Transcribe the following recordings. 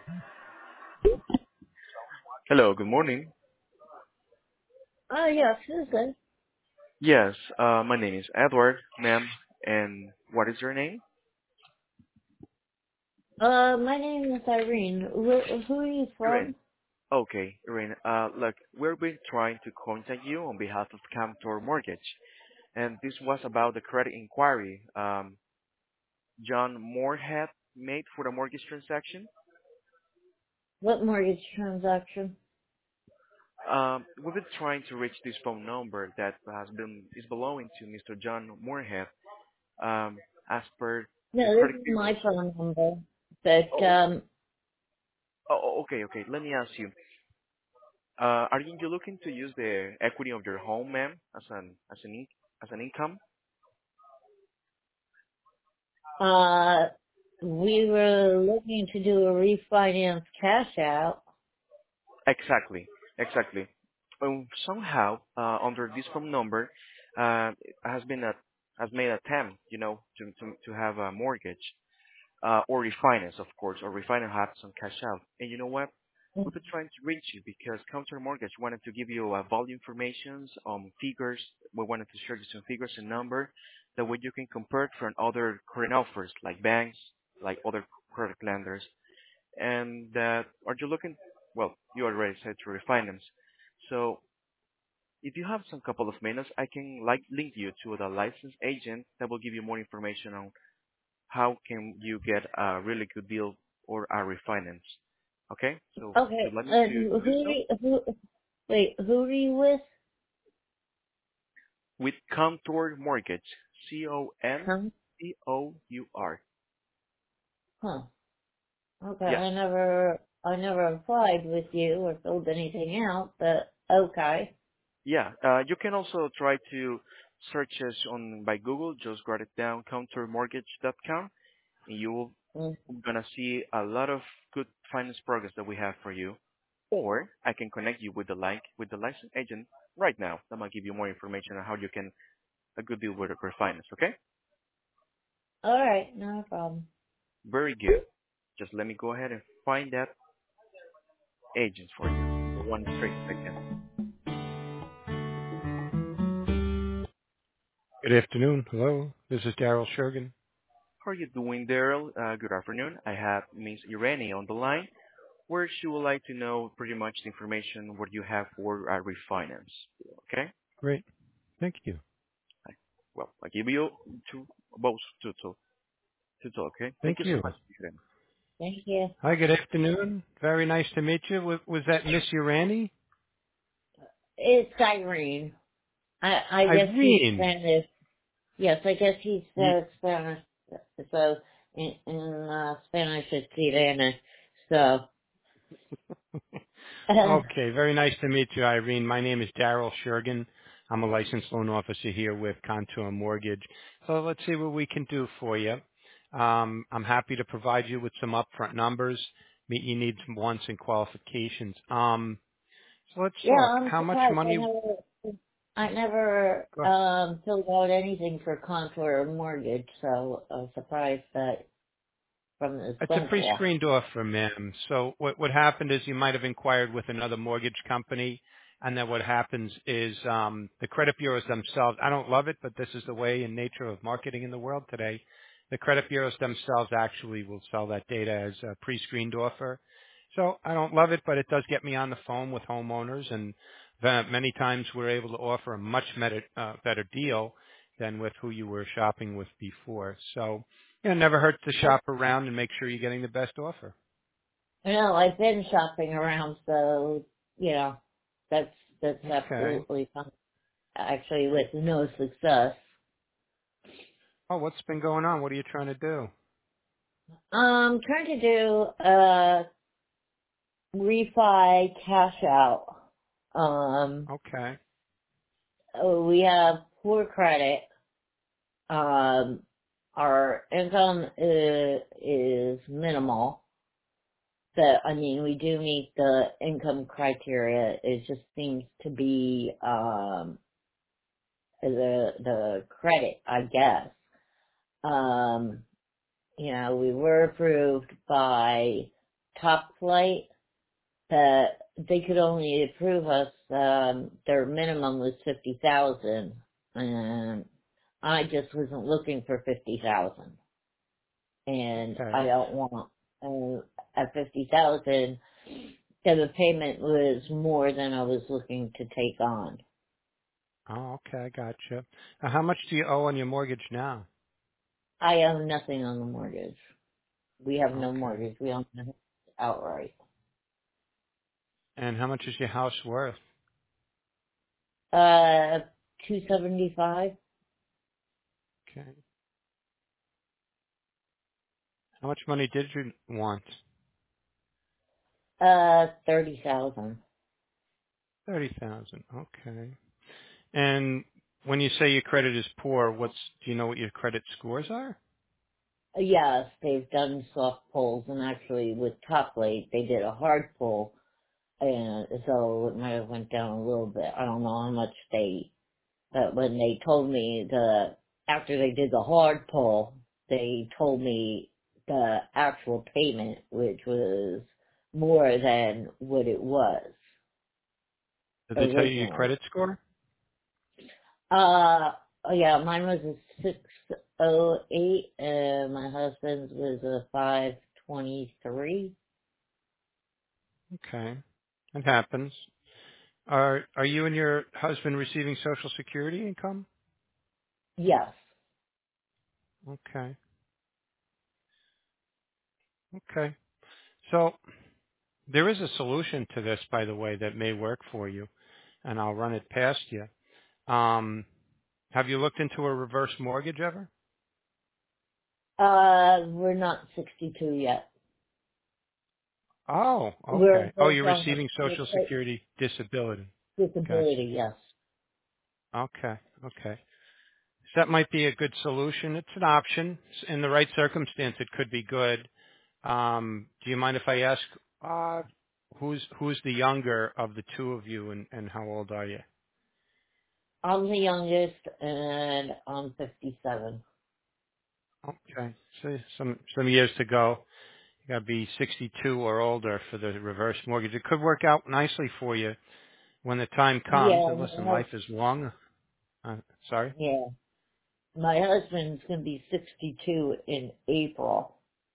Hello, good morning. Yeah, Susan. Yes, my name is Edward, ma'am, and what is your name? My name is Irene. Who are you Irene. from? Okay, Irene. Look, we've been trying to contact you on behalf of Camtor Mortgage, and this was about the credit inquiry John Moorhead made for the mortgage transaction. What mortgage transaction? We've been trying to reach this phone number that is belonging to Mr. John Moorhead, um, as per the No, this credit is bureaus. my phone number. But, Oh, okay. Let me ask you. Are you looking to use the equity of your home, ma'am, as an income? uh, we were looking to do a refinance cash out. Exactly, exactly. Somehow, under this phone number, has been has made attempt, to have a mortgage, or refinance, of course, or refinance have some cash out. And you know what? We've been trying to reach you because Counter Mortgage wanted to give you volume informations, figures. We wanted to share you some figures and number that way you can compare it from other current offers like banks, like other credit lenders. And are you looking? Well, you already said to refinance. So if you have some couple of minutes, I can link you to the licensed agent that will give you more information on how can you get a really good deal or a refinance. Okay? So would you Okay, like me to and do so? who are you with? With Contour Mortgage. Contour. Huh? Huh. Okay, Yes. I never applied with you or filled anything out, but okay. Yeah. You can also try to search us on by Google. Just write it down, contourmortgage.com, and you will Mm. gonna see a lot of good finance progress that we have for you. Or I can connect you with the licensed agent right now. That might give you more information on how you can a good deal with refinance. Okay? Alright, no problem. Very good. Just let me go ahead and find that agent for you. For one straight second. Good afternoon. Hello. This is Daryl Shergan. How are you doing, Daryl? Good afternoon. I have Miss Irene on the line, where she would like to know pretty much the information what you have for refinance. Okay? Great. Thank you. I, well, I give you two both to talk. Okay? Thank Thank you so you. much, Irene. Thank you. Hi, good afternoon. Very nice to meet you. Was that Miss Urani? It's Irene. I guess he's Irene. Spanish. Yes, I guess he's Ye- Spanish. So in Spanish it's Irene. So Okay, very nice to meet you, Irene. My name is Daryl Shergan. I'm a licensed loan officer here with Contour Mortgage. So let's see what we can do for you. I'm happy to provide you with some upfront numbers, meet your needs, wants, and qualifications. So let's yeah, talk. I'm How much surprised. money? I never Go filled out anything for contour or mortgage. So I'm surprised that from this It's a phone call. pre-screened offer, ma'am. So what happened is you might have inquired with another mortgage company, and then what happens is the credit bureaus themselves. I don't love it, but this is the way and nature of marketing in the world today. The credit bureaus themselves actually will sell that data as a pre-screened offer. So I don't love it, but it does get me on the phone with homeowners, and many times we're able to offer a much better deal than with who you were shopping with before. So. It never hurts to shop around and make sure you're getting the best offer. No, I've been shopping around, so you know that's Okay. absolutely fine. Actually, with no success. Oh, what's been going on? What are you trying to do? Trying to do a refi cash out. Um, Okay. we have poor credit. Um, our income is minimal. But I mean, we do meet the income criteria. It just seems to be the credit, I guess. Um, we were approved by Top Flight that they could only approve us. Their minimum was 50,000, and I just wasn't looking for 50,000, and I Okay. don't want at 50,000. So the payment was more than I was looking to take on. Oh, okay, I gotcha. Now, how much do you owe on your mortgage now? I owe nothing on the mortgage. We have no Okay. mortgage. We own it outright. And how much is your house worth? Uh, 275. Okay. How much money did you want? 30,000. 30,000. Okay. And when you say your credit is poor, do you know what your credit scores are? Yes, they've done soft pulls, and actually with Top Late, they did a hard pull, and so it might have went down a little bit. I don't know how much but when they told me after they did the hard pull, they told me the actual payment, which was more than what it was Did they tell you your originally. credit score? Oh yeah, mine was a 608, and my husband's was a 523. Okay. It happens. Are you and your husband receiving Social Security income? Yes. Okay. Okay. So there is a solution to this, by the way, that may work for you, and I'll run it past you. Have you looked into a reverse mortgage ever? We're not 62 yet. Oh, We're okay. Oh, both you're on receiving Social Security disability. Gotcha. disability, yes. Okay. Okay. So that might be a good solution. It's an option. In the right circumstance, it could be good. Do you mind if I ask, uh, who's the younger of the two of you, and how old are you? I'm the youngest, and I'm 57. Okay. So some years to go. You got to be 62 or older for the reverse mortgage. It could work out nicely for you when the time comes. Yeah, And listen, life is long. Sorry. yeah. My husband's gonna be 62 in April.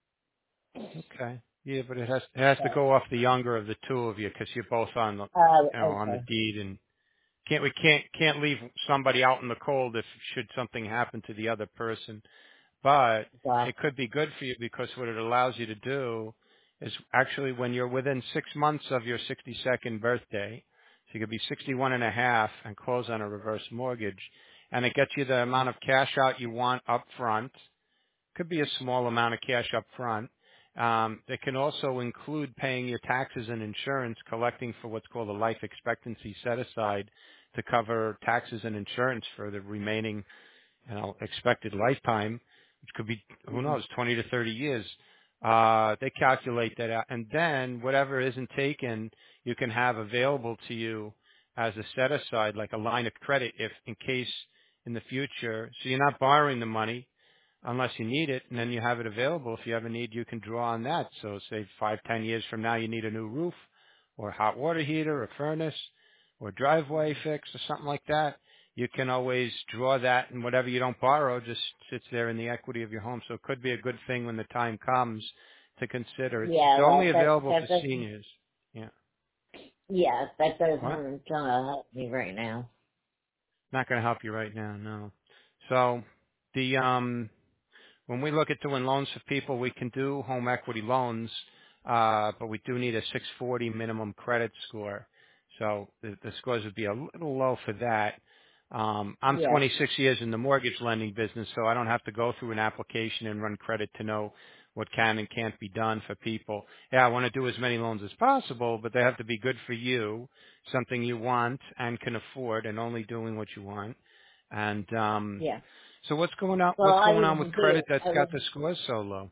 Okay. Yeah, but it has to So, go off the younger of the two of you because you're both on on the okay. deed, and we can't leave somebody out in the cold if should something happen to the other person. But Got it could be good for you because what it allows you to do is actually when you're within 6 months of your 62nd birthday, so you could be 61 and a half and close on a reverse mortgage, and it gets you the amount of cash out you want up front. Could be a small amount of cash up front. It can also include paying your taxes and insurance, collecting for what's called a life expectancy set aside to cover taxes and insurance for the remaining expected lifetime, which could be, who Mhm. knows, 20 to 30 years. They calculate that out. And then whatever isn't taken, you can have available to you as a set aside, like a line of credit if in case in the future. So you're not borrowing the money unless you need it, and then you have it available. If you have a need, you can draw on that. So say 5, 10 years from now, you need a new roof or a hot water heater or furnace or driveway fix or something like that. You can always draw that, and whatever you don't borrow just sits there in the equity of your home. So it could be a good thing when the time comes to consider. It's Yeah, only available that to doesn't, seniors. Yeah. yeah, that What? doesn't help me right now. Not going to help you right now, no. So the when we look at doing loans for people, we can do home equity loans, but we do need a 640 minimum credit score. So the scores would be a little low for that. I'm Yeah, 26 years in the mortgage lending business, so I don't have to go through an application and run credit to know what can and can't be done for people. Yeah, I want to do as many loans as possible, but they have to be good for you, something you want and can afford, and only doing what you want. And yeah. so what's going on? Well, What's I going on with wouldn't do credit it. that's got the scores so low?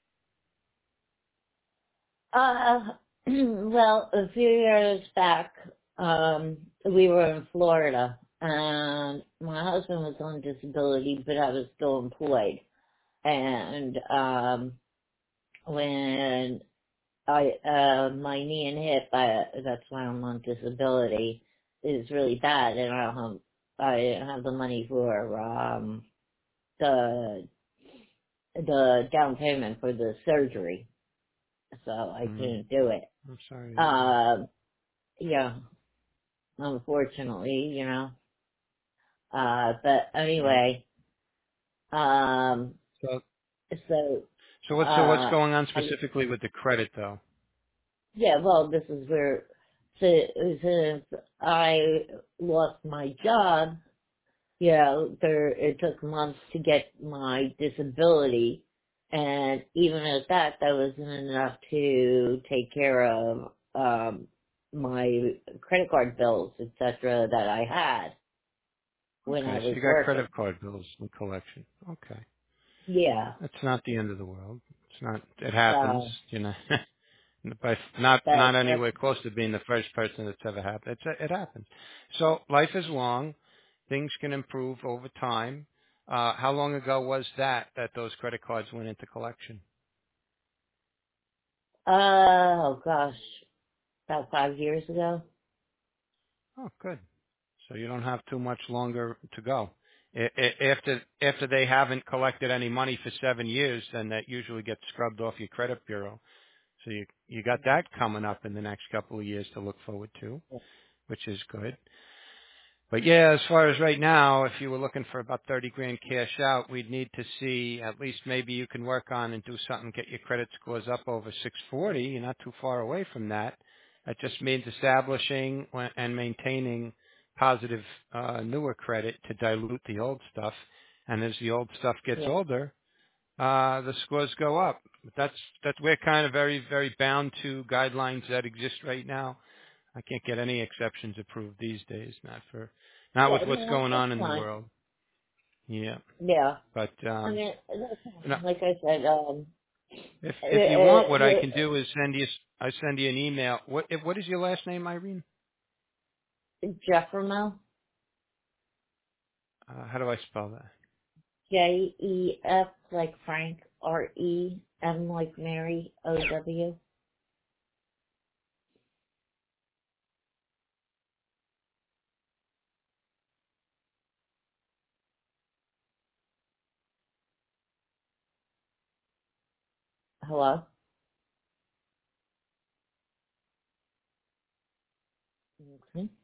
Uh, well, a few years back, we were in Florida, and my husband was on disability, but I was still employed. And when my knee and hip, that's why I'm on disability, is really bad, and I don't have the money for, the, the down payment for the surgery, so I Mm, couldn't do it. I'm sorry to hear that. Uh, yeah, unfortunately, but Yeah. anyway, um, So, so, what's going on I specifically with the credit though? Yeah, well, this is where, since I lost my job, it took months to get my disability, and even at that, that wasn't enough to take care of, my credit card bills, etc., that I had when I Okay, so was you got working. credit card bills in collection. Okay. Yeah, That's not the end of the world. It's not, it happens, so you know, but not that's, anywhere close to being the first person that's ever happened. It happens. So life is long. Things can improve over time. How long ago was that those credit cards went into collection? oh gosh, about 5 years ago. Oh, good. So you don't have too much longer to go. After they haven't collected any money for 7 years, then that usually gets scrubbed off your credit bureau. So you got that coming up in the next couple of years to look forward to, which is good. But yeah, as far as right now, if you were looking for about 30 grand cash out, we'd need to see at least maybe you can work on and do something, get your credit scores up over 640. You're not too far away from that. That just means establishing and maintaining positive, newer credit to dilute the old stuff. And as the old stuff gets Yeah. older, the scores go up. We're kind of very, very bound to guidelines that exist right now. I can't get any exceptions approved these days, not Yeah, with what's no, going that's on in the fine. world. Yeah. Yeah. But I mean, that's you know, fine. Like I said, if you want, what I the can do is I send you an email. What is your last name, Irene? Jeffremo, How do I spell that? Jef like Frank, Rem like Mary, OW. Hello? Okay.